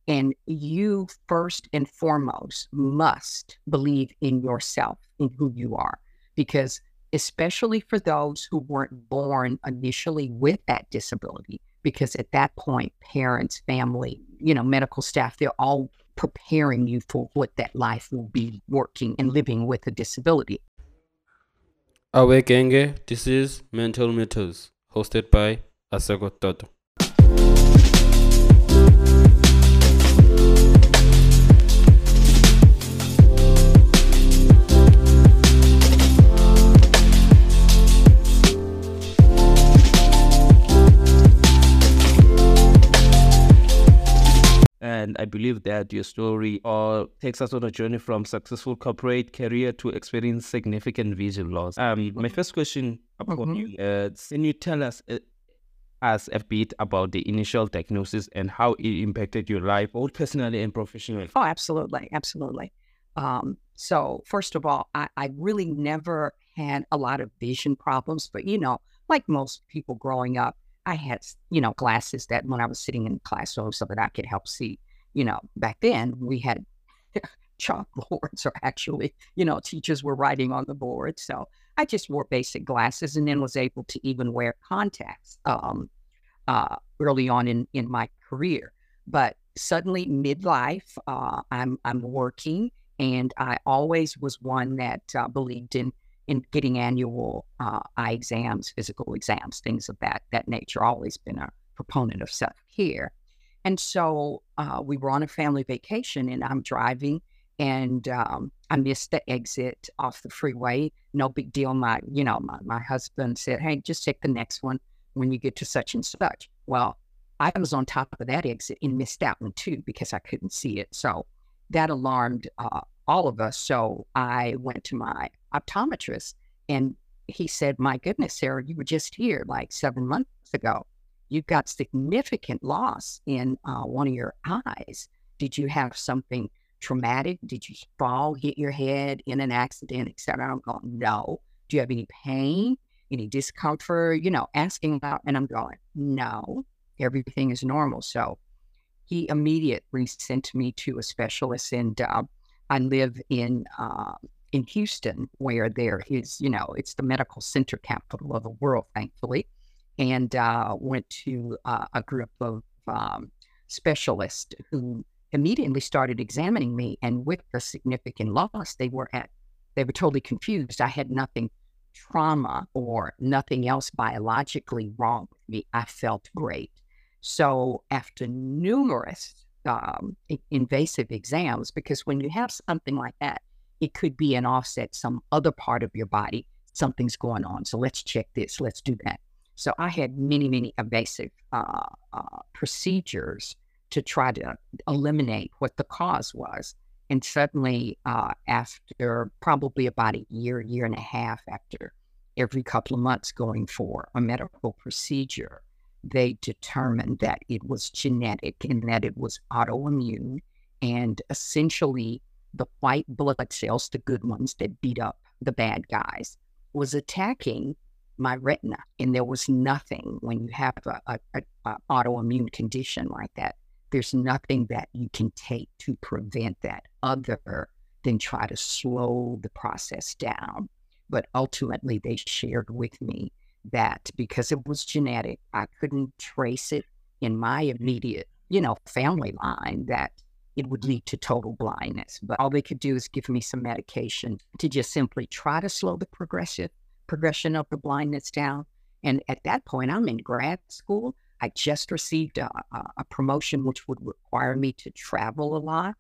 And you, first and foremost, must believe in yourself, in who you are, because especially for those who weren't born initially with that disability, because at that point, parents, family, medical staff, they're all preparing you for what that life will be working and living with a disability. Awekenge, this is Mental Matters, hosted by Asagot Toto. And I believe that your story all takes us on a journey from successful corporate career to experience significant vision loss. My first question upon you is, can you tell us a bit about the initial diagnosis and how it impacted your life, both personally and professionally? Oh, absolutely. Absolutely. So first of all, I really never had a lot of vision problems, but like most people growing up, I had, glasses that when I was sitting in the classroom so that I could help see. Back then we had chalkboards, or actually, teachers were writing on the board. So I just wore basic glasses and then was able to even wear contacts early on in my career. But suddenly midlife, I'm working, and I always was one that believed in getting annual eye exams, physical exams, things of that nature. Always been a proponent of self-care. And so we were on a family vacation, and I'm driving, and I missed the exit off the freeway. No big deal. My husband said, "Hey, just take the next one when you get to such and such." Well, I was on top of that exit and missed that one too because I couldn't see it. So that alarmed all of us. So I went to my optometrist, and he said, "My goodness, Sarah, you were just here like 7 months ago. You've got significant loss in one of your eyes. Did you have something traumatic? Did you fall, hit your head in an accident, etc.?" I'm going, "No." "Do you have any pain, any discomfort?" Asking about, and I'm going, "No, everything is normal." So he immediately sent me to a specialist, and I live in Houston, where there is, it's the medical center capital of the world, thankfully, and went to a group of specialists who immediately started examining me. And with the significant loss, they were totally confused. I had nothing trauma or nothing else biologically wrong with me. I felt great. So after numerous invasive exams, because when you have something like that, it could be an offset, some other part of your body, something's going on. So let's check this, let's do that. So I had many, many invasive procedures to try to eliminate what the cause was. And suddenly, after probably about a year and a half, after every couple of months going for a medical procedure, they determined that it was genetic and that it was autoimmune. And essentially, the white blood cells, the good ones that beat up the bad guys, was attacking my retina. And there was nothing, when you have a autoimmune condition like that, there's nothing that you can take to prevent that other than try to slow the process down. But ultimately, they shared with me that because it was genetic, I couldn't trace it in my immediate, family line, that it would lead to total blindness. But all they could do is give me some medication to just simply try to slow the progression of the blindness down. And at that point, I'm in grad school. I just received a promotion which would require me to travel a lot.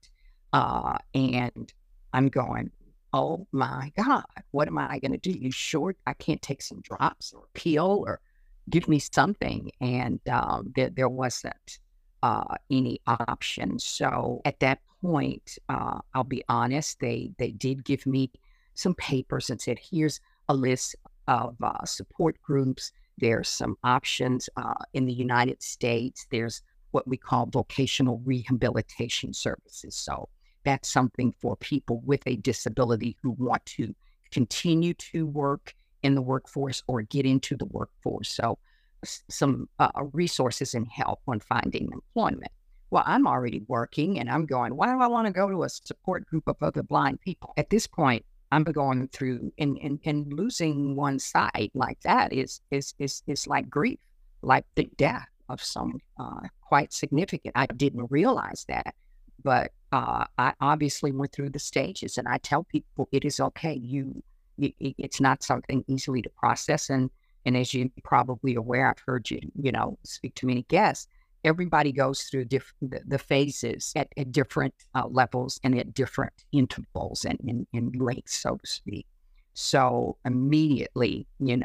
And I'm going, "Oh my God, what am I going to do? You sure I can't take some drops or a pill or give me something?" And there wasn't any option. So at that point, I'll be honest, they did give me some papers and said, "Here's a list of support groups. There's some options in the United States. There's what we call vocational rehabilitation services." So that's something for people with a disability who want to continue to work in the workforce or get into the workforce. So some resources and help on finding employment. Well, I'm already working and I'm going, why do I want to go to a support group of other blind people? At this point, I'm going through and losing one sight like that is like grief, like the death of someone quite significant. I didn't realize that, but I obviously went through the stages, and I tell people it is okay. It's not something easily to process, and as you're probably aware, I've heard you speak to many guests. Everybody goes through the phases at different levels and at different intervals and in lengths, so to speak. So immediately,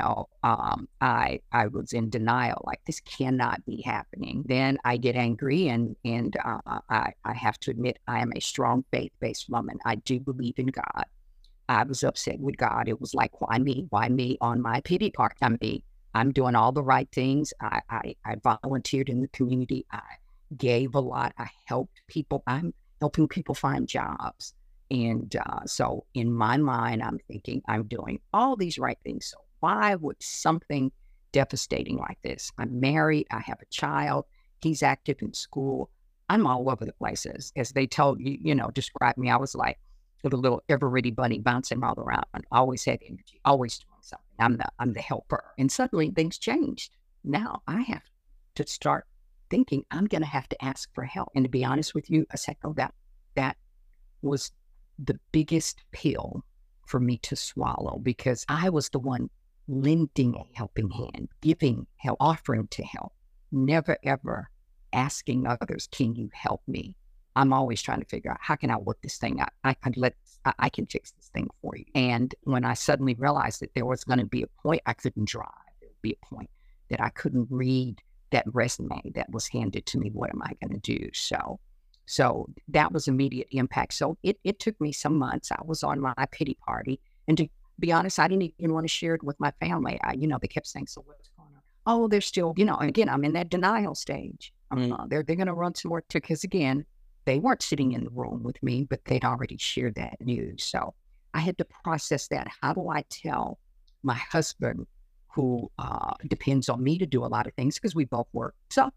I was in denial, like this cannot be happening. Then I get angry, and I have to admit I am a strong faith-based woman. I do believe in God. I was upset with God. It was like, why me? Why me on my pity party? I'm doing all the right things. I volunteered in the community. I gave a lot. I helped people. I'm helping people find jobs. And so in my mind, I'm thinking I'm doing all these right things. So why would something devastating like this? I'm married. I have a child. He's active in school. I'm all over the places. As they told you, describe me, I was like the little ever-ready bunny bouncing all around. I always had energy, always doing something. I'm the helper. And suddenly things changed. Now I have to start thinking I'm going to have to ask for help. And to be honest with you, Aseko, that was the biggest pill for me to swallow, because I was the one lending a helping hand, giving help, offering to help, never ever asking others, can you help me? I'm always trying to figure out, how can I work this thing out? I can fix this thing for you. And when I suddenly realized that there was going to be a point I couldn't drive, there would be a point that I couldn't read that resume that was handed to me, what am I going to do? So that was immediate impact. So it took me some months. I was on my pity party. And to be honest, I didn't even want to share it with my family. They kept saying, so what's going on? Oh, they're still, again, I'm in that denial stage. They're going to run some more, because again, they weren't sitting in the room with me, but they'd already shared that news. So I had to process that. How do I tell my husband, who depends on me to do a lot of things, because we both work? So,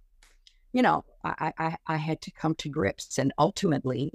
I had to come to grips. And ultimately,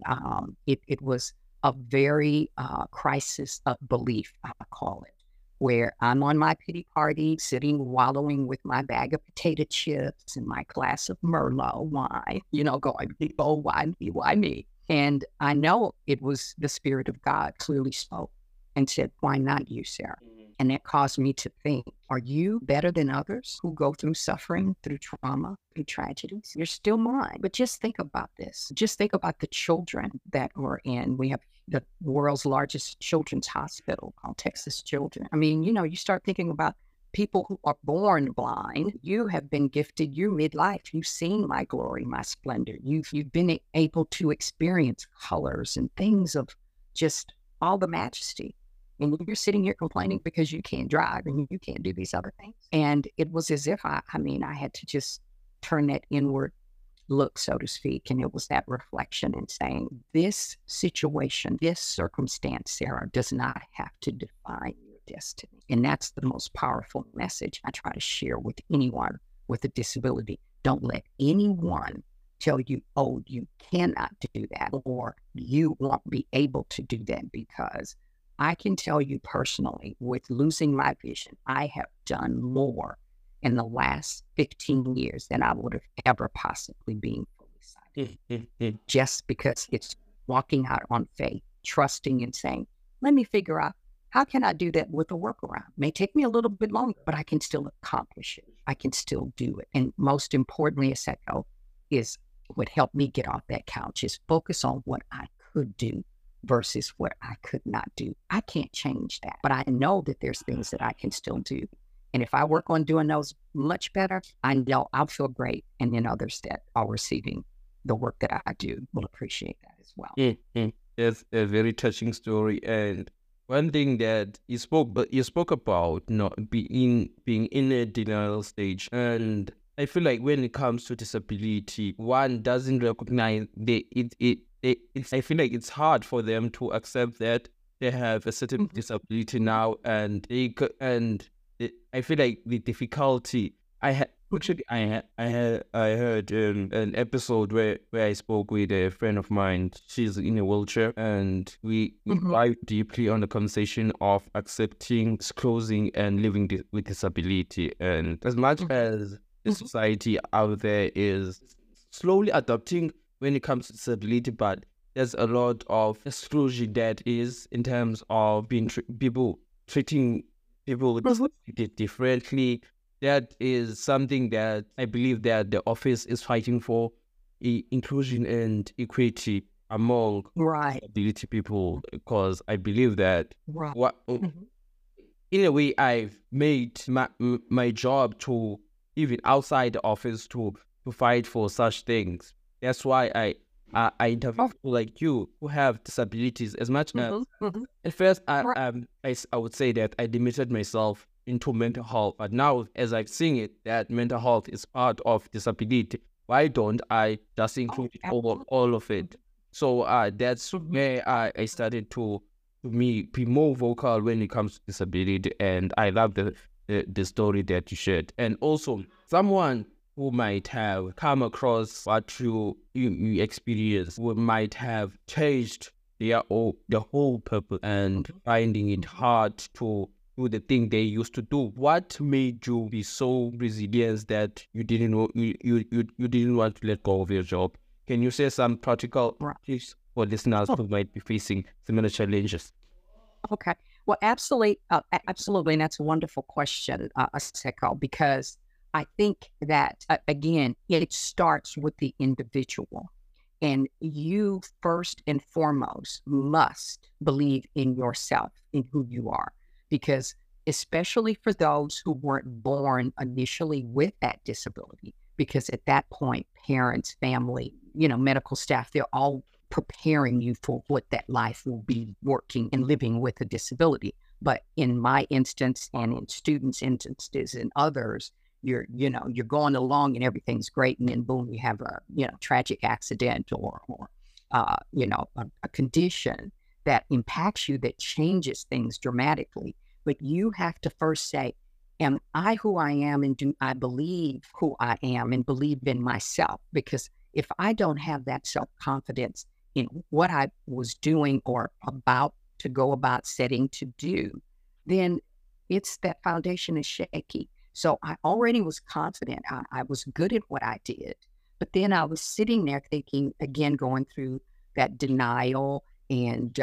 it was a very crisis of belief, I call it, where I'm on my pity party, sitting, wallowing with my bag of potato chips and my glass of Merlot wine, going, oh, why me? Why me? And I know it was the Spirit of God clearly spoke and said, why not you, Sarah? And that caused me to think, are you better than others who go through suffering, through trauma, through tragedies? You're still mine. But just think about this. Just think about the children that we're in. We have the world's largest children's hospital called Texas Children. I mean, you start thinking about people who are born blind. You have been gifted, you're midlife. You've seen my glory, my splendor. You've been able to experience colors and things of just all the majesty. And you're sitting here complaining because you can't drive and you can't do these other things. And it was as if I had to just turn that inward look, so to speak. And it was that reflection and saying, this situation, this circumstance, Sarah, does not have to define your destiny. And that's the most powerful message I try to share with anyone with a disability. Don't let anyone tell you, oh, you cannot do that, or you won't be able to do that, because I can tell you personally, with losing my vision, I have done more in the last 15 years than I would have ever possibly been fully sighted. Just because it's walking out on faith, trusting and saying, let me figure out, how can I do that with a workaround? It may take me a little bit longer, but I can still accomplish it. I can still do it. And most importantly, Aseko, is what helped me get off that couch is focus on what I could do versus what I could not do. I can't change that, but I know that there's things that I can still do. And if I work on doing those much better, I know I'll feel great. And then others that are receiving the work that I do will appreciate that as well. It's a very touching story. And one thing that you spoke about not being in a denial stage. And I feel like when it comes to disability, one doesn't recognize I feel like it's hard for them to accept that they have a certain disability now, and I feel like the difficulty Actually, I heard an episode where I spoke with a friend of mine. She's in a wheelchair, and we dive deeply on the conversation of accepting, disclosing, and living with disability. And as much as the society out there is slowly adopting when it comes to disability, but there's a lot of exclusion that is in terms of people treating people with disability differently. That is something that I believe that the office is fighting for, inclusion and equity among Right. disability people, because I believe that Right. in a way I've made my job to, even outside the office, to fight for such things. That's why I interview people like you who have disabilities. As much as at first I would say that I limited myself into mental health, but now as I've seen it, that mental health is part of disability. Why don't I just include all of it? So that's where I started to be more vocal when it comes to disability, and I love the story that you shared. And also, someone who might have come across what you experience, who might have changed their whole purpose and finding it hard to do the thing they used to do. What made you be so resilient that you didn't want to let go of your job? Can you say some practical tips for listeners who might be facing similar challenges? Okay. Well, absolutely. Absolutely. And that's a wonderful question, Aseko, because I think that, again, it starts with the individual. And you, first and foremost, must believe in yourself, in who you are. Because especially for those who weren't born initially with that disability, because at that point, parents, family, medical staff, they're all preparing you for what that life will be, working and living with a disability. But in my instance, and in students' instances and others, you're going along and everything's great, and then boom, you have a tragic accident or a condition that impacts you, that changes things dramatically. But you have to first say, am I who I am, and do I believe who I am and believe in myself? Because if I don't have that self-confidence in what I was doing or about to go about setting to do, then it's that foundation is shaky. So I already was confident. I was good at what I did. But then I was sitting there thinking, again, going through that denial and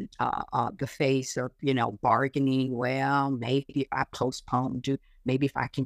the face of, bargaining. Well, maybe if I postpone, maybe if I can.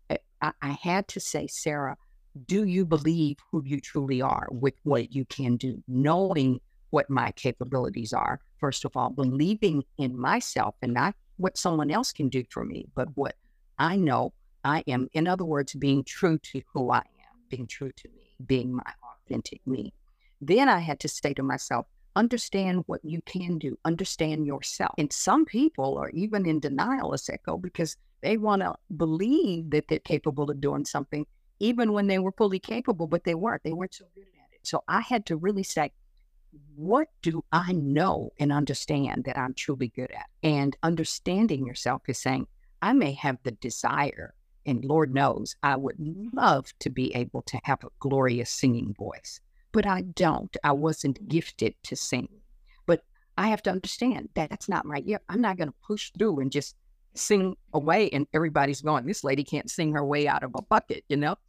I had to say, Sarah, do you believe who you truly are with what you can do, knowing what my capabilities are? First of all, believing in myself and not what someone else can do for me, but what I know I am. In other words, being true to who I am, being true to me, being my authentic me. Then I had to say to myself, understand what you can do, understand yourself. And some people are even in denial, Aseko, because they want to believe that they're capable of doing something, even when they were fully capable, but they weren't. They weren't so good at it. So I had to really say, what do I know and understand that I'm truly good at? And understanding yourself is saying, I may have the desire, and Lord knows, I would love to be able to have a glorious singing voice, but I don't. I wasn't gifted to sing. But I have to understand that that's not my gift. I'm not going to push through and just sing away, and everybody's going, this lady can't sing her way out of a bucket,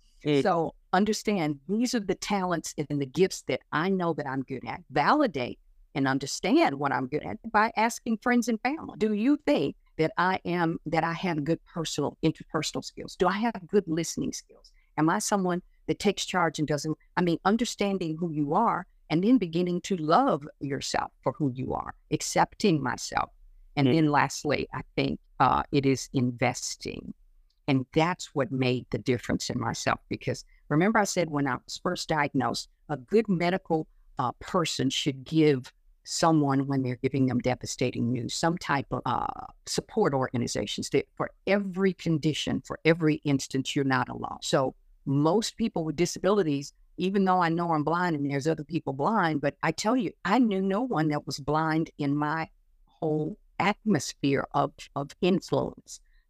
So understand these are the talents and the gifts that I know that I'm good at. Validate and understand what I'm good at by asking friends and family. Do you think that I have good interpersonal skills? Do I have good listening skills? Am I someone that takes charge and understanding who you are, and then beginning to love yourself for who you are, accepting myself. And then lastly, I think it is investing. And that's what made the difference in myself. Because remember I said when I was first diagnosed, a good medical person should give someone, when they're giving them devastating news, some type of support organizations that for every condition, for every instance, you're not alone. So most people with disabilities, even though I know I'm blind and there's other people blind, but I tell you, I knew no one that was blind in my whole atmosphere of influence.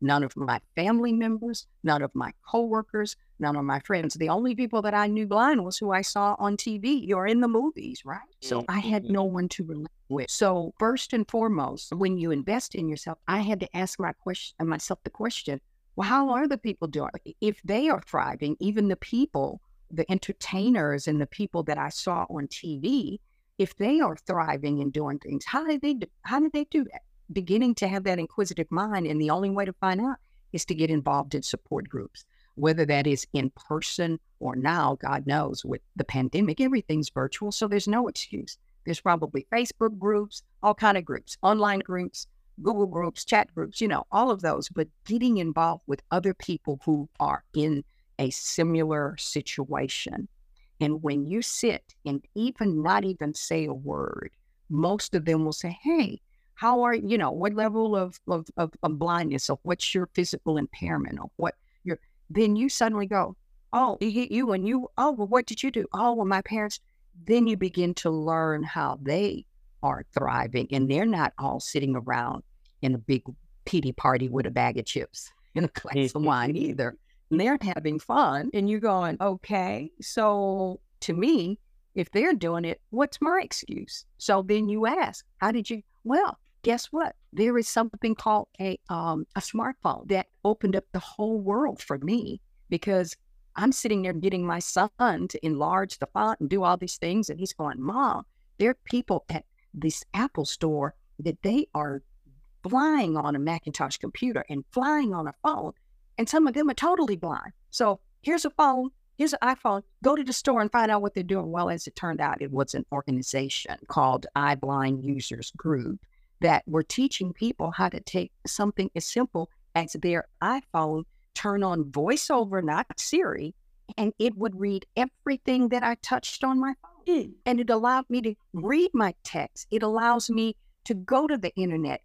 none of my family members, none of my coworkers, none of my friends. The only people that I knew blind was who I saw on TV or in the movies, right? So I had no one to relate with. So first and foremost, when you invest in yourself, I had to ask myself the question, well, how are the people doing? If they are thriving, even the people, the entertainers and the people that I saw on TV, if they are thriving and doing things, how did they do that? Beginning to have that inquisitive mind, and the only way to find out is to get involved in support groups, whether that is in person or now, God knows, with the pandemic, everything's virtual, so there's no excuse. There's probably Facebook groups, all kind of groups, online groups, Google groups, chat groups, all of those, but getting involved with other people who are in a similar situation. And when you sit and not even say a word, most of them will say, hey, how are what level of blindness, or what's your physical impairment, or then you suddenly go, oh, it hit you and well, what did you do? Oh, well, my parents, then you begin to learn how they are thriving, and they're not all sitting around in a big pity party with a bag of chips and a glass of wine either. And they're having fun, and you're going, okay, so to me, if they're doing it, what's my excuse? So then you ask, how did you? Well, guess what? There is something called a smartphone that opened up the whole world for me, because I'm sitting there getting my son to enlarge the font and do all these things. And he's going, Mom, there are people at this Apple store that they are flying on a Macintosh computer and flying on a phone. And some of them are totally blind. So here's a phone. Here's an iPhone. Go to the store and find out what they're doing. Well, as it turned out, it was an organization called iBlind Users Group that were teaching people how to take something as simple as their iPhone, turn on VoiceOver, not Siri, and it would read everything that I touched on my phone. And it allowed me to read my text. It allows me to go to the internet.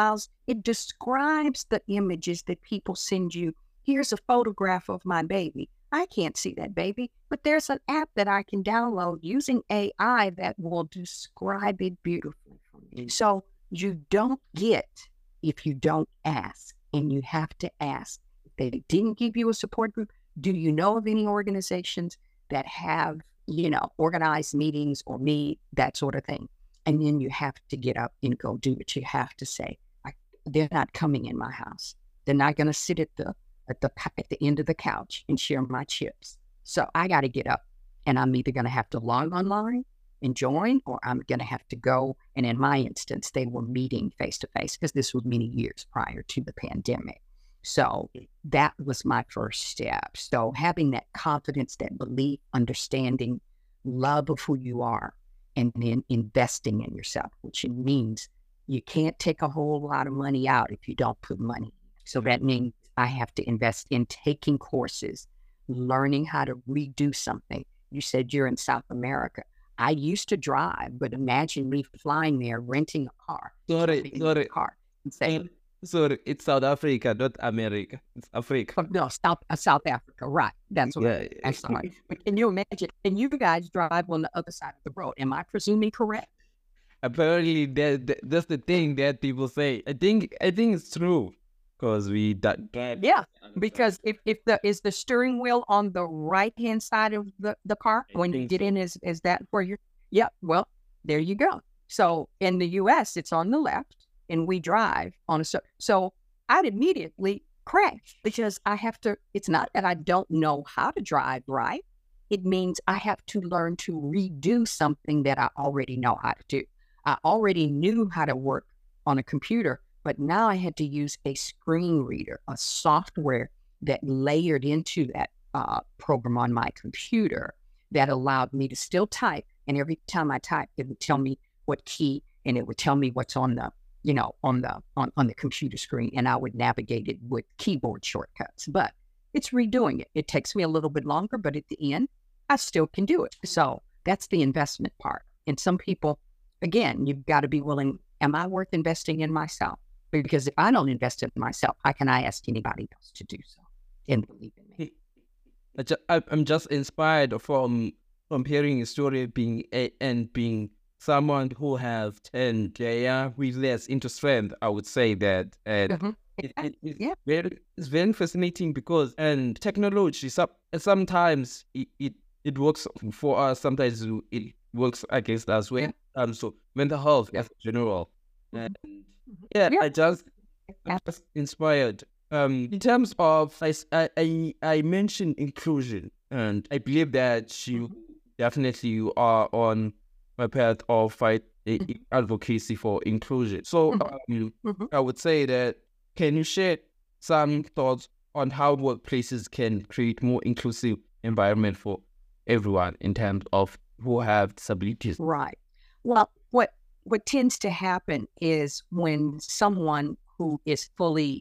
It describes the images that people send you. Here's a photograph of my baby. I can't see that baby, but there's an app that I can download using AI that will describe it beautifully for me. So you don't get if you don't ask, and you have to ask. If they didn't give you a support group, do you know of any organizations that have, organized meetings or meet, that sort of thing? And then you have to get up and go do it. You have to say, they're not coming in my house. They're not going to sit at the end of the couch and share my chips. So I got to get up, and I'm either going to have to log online and join, or I'm going to have to go. And in my instance, they were meeting face to face, because this was many years prior to the pandemic. So that was my first step. So having that confidence, that belief, understanding, love of who you are, and then investing in yourself, which means you can't take a whole lot of money out if you don't put money. So that means I have to invest in taking courses, learning how to redo something. You said you're in South America. I used to drive, but imagine me flying there, renting a car. Sorry. Car and saying, Sorry, it's South Africa, not America. It's Africa. No, South Africa, right? That's what I'm sorry. But can you imagine? And you guys drive on the other side of the road. Am I presuming correct? Apparently, that's the thing that people say. I think it's true, because we drive. Yeah, because if is the steering wheel on the right hand side of the car when you get in? Is that where you're? Yeah. Well, there you go. So in the U.S., it's on the left, and we drive on so I'd immediately crash, because I have to. It's not that I don't know how to drive right. It means I have to learn to redo something that I already know how to do. I already knew how to work on a computer, but now I had to use a screen reader, a software that layered into that program on my computer that allowed me to still type. And every time I type, it would tell me what key, and it would tell me what's on the, on the computer screen, and I would navigate it with keyboard shortcuts. But it's redoing it. It takes me a little bit longer, but at the end, I still can do it. So that's the investment part. And some people, again, you've got to be willing. Am I worth investing in myself? Because if I don't invest in myself, how can I ask anybody else to do so and believe in me? I'm just inspired from hearing your story, being someone who have turned their weakness into strength. I would say that, and Yeah. It's very fascinating because and technology sometimes it works for us, sometimes it works against us. When so mental health as general, and yeah, Yeah. I'm just inspired. In terms of I mentioned inclusion, and I believe that you definitely you are on a path of advocacy for inclusion. So I would say that can you share some thoughts on how workplaces can create more inclusive environment for everyone in terms of who have disabilities? Right. Well, what tends to happen is when someone who is fully,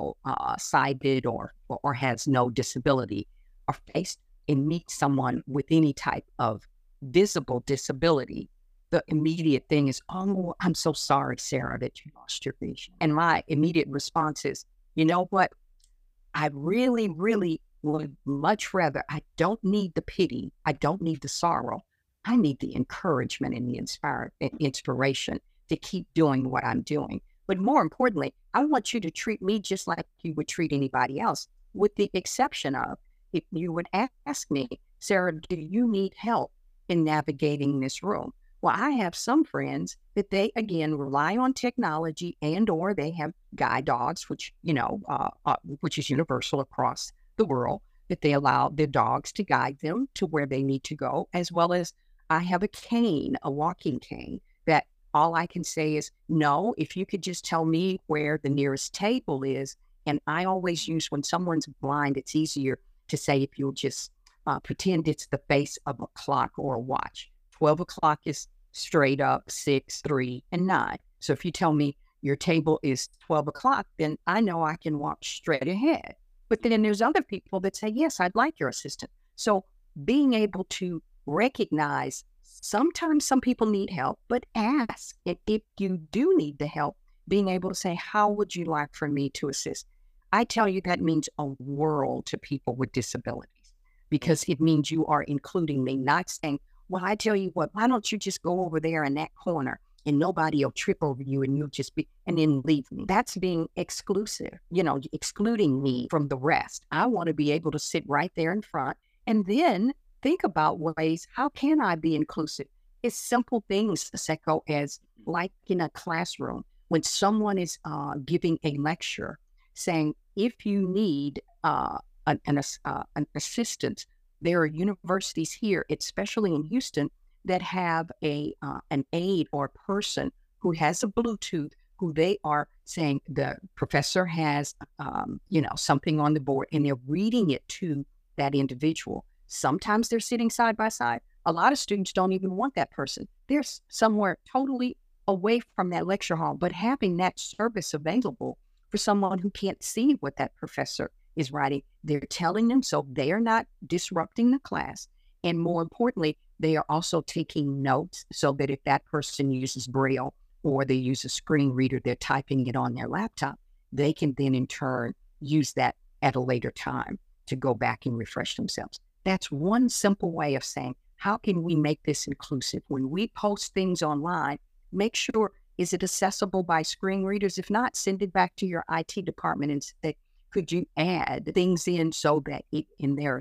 sighted or has no disability are faced and meet someone with any type of visible disability, the immediate thing is, "Oh, I'm so sorry, Sarah, that you lost your vision." And my immediate response is, "You know what? I really, really would much rather, I don't need the pity. I don't need the sorrow. I need the encouragement and the inspiration to keep doing what I'm doing. But more importantly, I want you to treat me just like you would treat anybody else, with the exception of if you would ask me, Sarah, do you need help in navigating this room? Well, I have some friends that they, again, rely on technology and or they have guide dogs, which, which is universal across the world, that they allow their dogs to guide them to where they need to go, as well as I have a cane, a walking cane, that all I can say is, no, if you could just tell me where the nearest table is. And I always use, when someone's blind, it's easier to say, if you'll just pretend it's the face of a clock or a watch. 12 o'clock is straight up, 6, 3, and 9. So if you tell me your table is 12 o'clock, then I know I can walk straight ahead. But then there's other people that say, yes, I'd like your assistant. So being able to recognize sometimes some people need help, but ask. And if you do need the help, being able to say, how would you like for me to assist? I tell you, that means a world to people with disabilities, because it means you are including me, not saying, well, I tell you what, why don't you just go over there in that corner and nobody will trip over you and you'll just be, and then leave me. That's being exclusive, excluding me from the rest. I want to be able to sit right there in front and then think about ways, how can I be inclusive? It's simple things, Seko, as like in a classroom, when someone is giving a lecture, saying, if you need an assistant, there are universities here, especially in Houston, that have an aide or a person who has a Bluetooth, who they are saying the professor has, something on the board, and they're reading it to that individual. Sometimes they're sitting side by side. A lot of students don't even want that person. They're somewhere totally away from that lecture hall, but having that service available for someone who can't see what that professor is writing, they're telling them, so they are not disrupting the class. And more importantly, they are also taking notes, so that if that person uses Braille or they use a screen reader, they're typing it on their laptop, they can then in turn use that at a later time to go back and refresh themselves. That's one simple way of saying, how can we make this inclusive? When we post things online, make sure, is it accessible by screen readers? If not, send it back to your IT department and say, could you add things in so that there are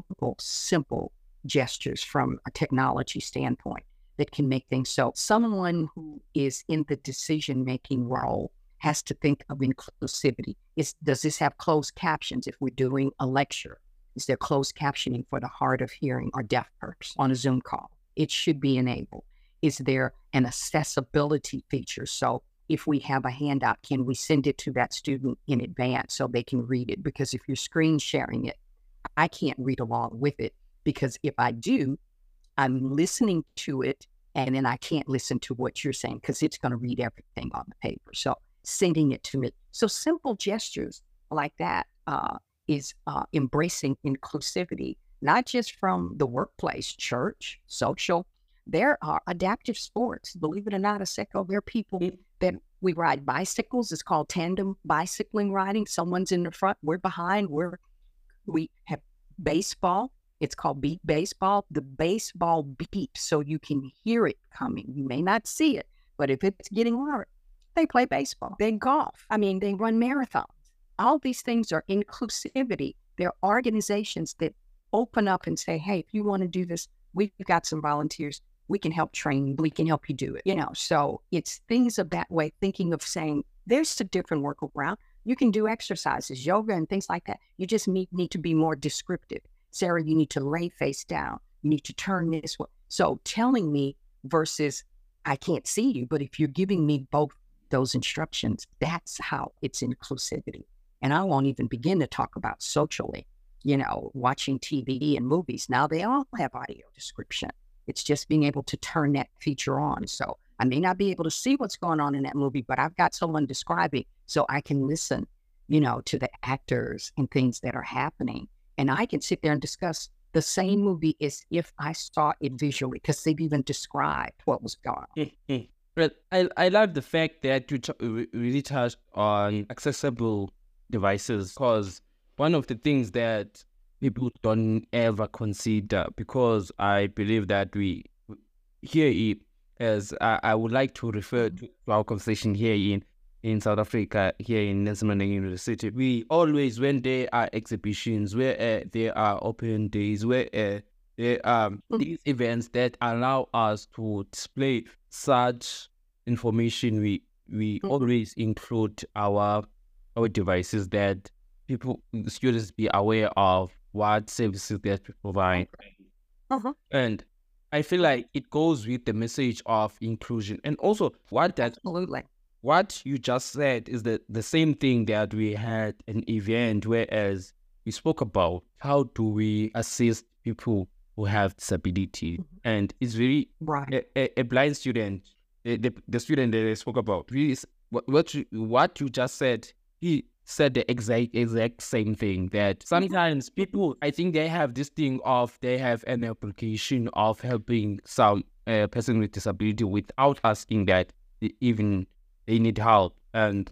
simple gestures from a technology standpoint that can make things so. Someone who is in the decision-making role has to think of inclusivity. Does this have closed captions if we're doing a lecture? Is there closed captioning for the hard of hearing or deaf person on a Zoom call? It should be enabled. Is there an accessibility feature? So if we have a handout, can we send it to that student in advance so they can read it? Because if you're screen sharing it, I can't read along with it, because if I do, I'm listening to it and then I can't listen to what you're saying because it's going to read everything on the paper. So sending it to me. So simple gestures like that is embracing inclusivity, not just from the workplace, church, social. There are adaptive sports. Believe it or not, Aseko, there are people that we ride bicycles. It's called tandem bicycling riding. Someone's in the front, we're behind. We have baseball. It's called beat baseball. The baseball beeps so you can hear it coming. You may not see it, but if it's getting loud, they play baseball. They golf. They run marathons. All these things are inclusivity. They're organizations that open up and say, hey, if you want to do this, we've got some volunteers. We can help train you. We can help you do it. So it's things of that way, thinking of saying there's a different workaround. You can do exercises, yoga and things like that. You just need to be more descriptive. Sarah, you need to lay face down. You need to turn this way. So telling me versus I can't see you, but if you're giving me both those instructions, that's how it's inclusivity. And I won't even begin to talk about socially, watching TV and movies. Now they all have audio description. It's just being able to turn that feature on. So I may not be able to see what's going on in that movie, but I've got someone describing so I can listen, to the actors and things that are happening. And I can sit there and discuss the same movie as if I saw it visually, because they've even described what was going on. Mm-hmm. But I love the fact that you really touched on accessible devices, because one of the things that people don't ever consider, because I believe that we here, as I would like to refer to our conversation here in South Africa, here in Nelson Mandela University, we always, when there are exhibitions, where there are open days, where there are these events that allow us to display such information, we always include our devices, that students be aware of what services that we provide. And I feel like it goes with the message of inclusion. And also Absolutely. What you just said is the same thing that we had an event, whereas we spoke about how do we assist people who have disability. And it's very right. A blind student, the student that I spoke about, really what you just said, he said the exact same thing, that sometimes people, I think they have this thing of they have an application of helping some person with disability without asking that even they need help, and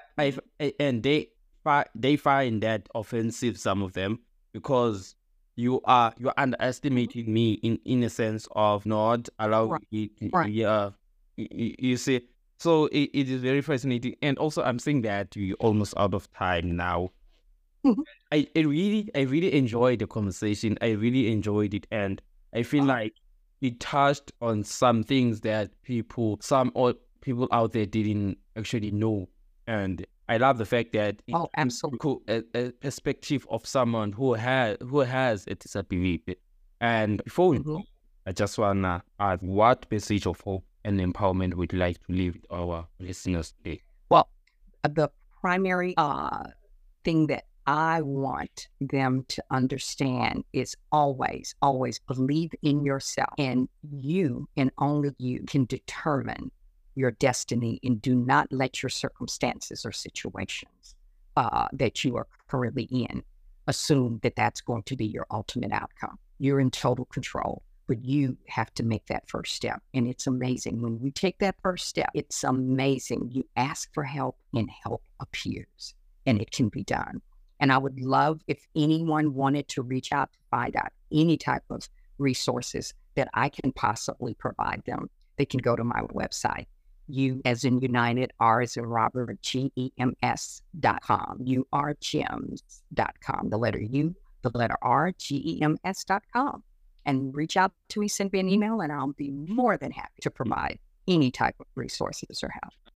they find that offensive, some of them, because you're underestimating me in a sense of not allowing me. You see. So it is very fascinating. And also, I'm saying that we're almost out of time now. I really enjoyed the conversation. I really enjoyed it. And I feel like it touched on some things that people out there didn't actually know. And I love the fact that absolutely, a perspective of someone who has a disability. And before we go, I just want to add, what message of hope and empowerment would you like to leave with our listeners today? Well, the primary thing that I want them to understand is always, always believe in yourself, and you and only you can determine your destiny, and do not let your circumstances or situations that you are currently in assume that that's going to be your ultimate outcome. You're in total control. But you have to make that first step. And it's amazing. When you take that first step, it's amazing. You ask for help and help appears, and it can be done. And I would love if anyone wanted to reach out to find out any type of resources that I can possibly provide them. They can go to my website, U as in United, R as in Robert, GEMS.com, URGEMS.com, the letter U, the letter R, GEMS.com. And reach out to me, send me an email, and I'll be more than happy to provide any type of resources or help.